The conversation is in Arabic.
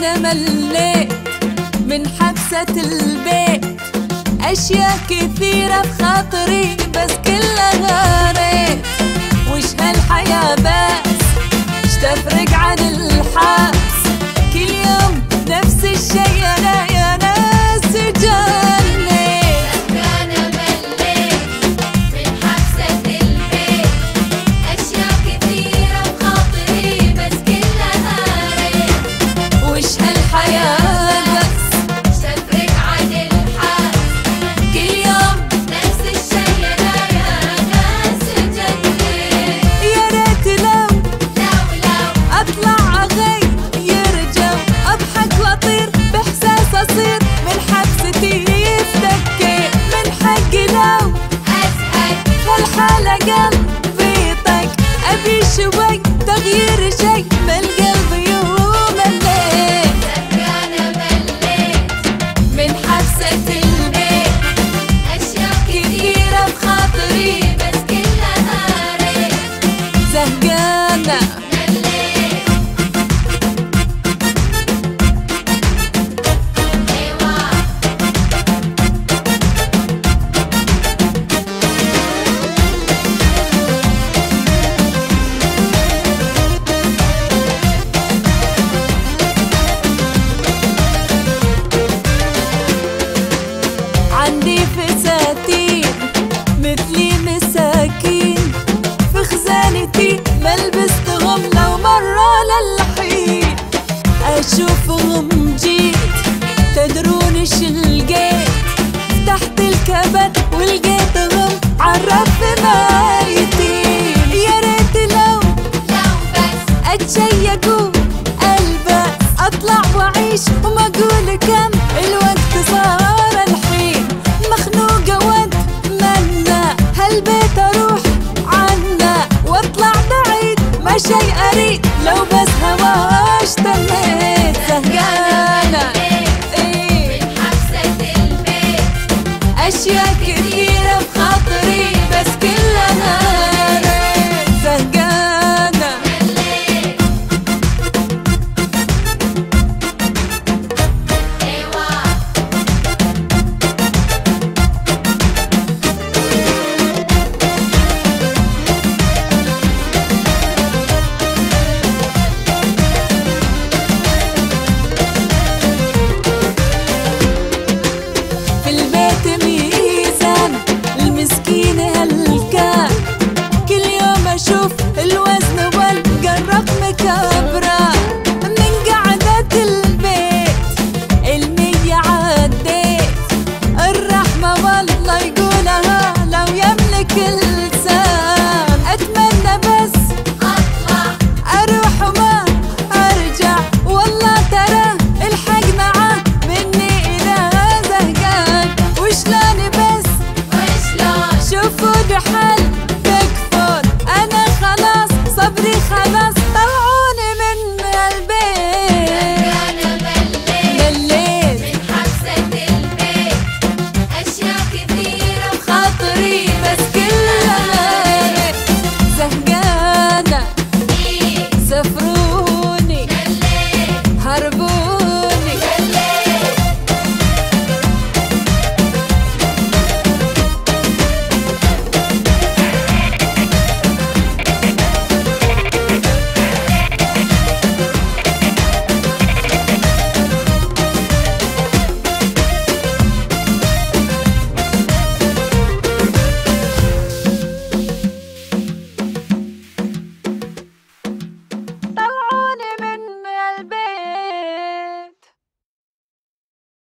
أنا مليت من حبسة البيت، أشياء كثيرة بخاطري بس كلها غاريت. وش هالحياة بس اش تفرق عن الحبس؟ كل يوم نفس الشي أنا يا ناس جنيت. أنا مليت من حبسة البيت، أشياء كثيرة بخاطري بس كلها غاريت. وش هالحياة بس اش تفرق عن الحبس؟ كل يوم نفس الشي أنا يا ناس جنيت. يا ريت لو لو أطلع أغير جو، أضحك وأطير بإحساس أصير من حبستي يفتكي. من حقي لو أزهق هالحالة قلبي طق، أبي شوي تغيير شي بالقلب يوم الليل. أنا مليت من حبسة البيت أشياء كثيرة بخاطري بس كلها غاريت. زهقانة مليت أيوة عندي فساتين مثلي مساكين في خزانتي، ما لبستهم لو مرة للحين. أشوفهم جيت تدرون ايش لقيت؟ فتحت الكبد ولقيتهم عالرف مايتين. يا ريت لو بس أتشيك وألبس، أطلع وأعيش وما أقول كم الوقت صار الحين. مخنوقة وأتمنى هالبيت أروح عنه وأطلع بعيد، ما شي أريد لو بس هواش تميت. زهقانة إيه من حبسة البيت أشياء